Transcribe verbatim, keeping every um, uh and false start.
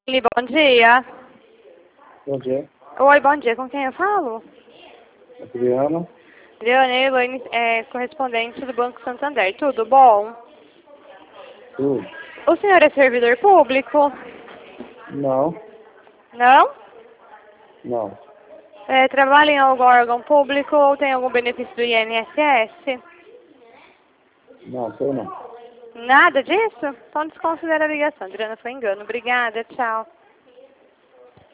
Oi, bom dia. Bom dia. Oi, bom dia. Com quem eu falo? Adriano? Adriana Elaine, é correspondente do Banco Santander. Tudo bom? Tudo. O senhor é servidor público? Não. Não? Não. É, trabalha em algum órgão público ou tem algum benefício do I N S S? Não, sei não. Nada disso? Então desconsidera a ligação. Adriana, foi engano. Obrigada, tchau.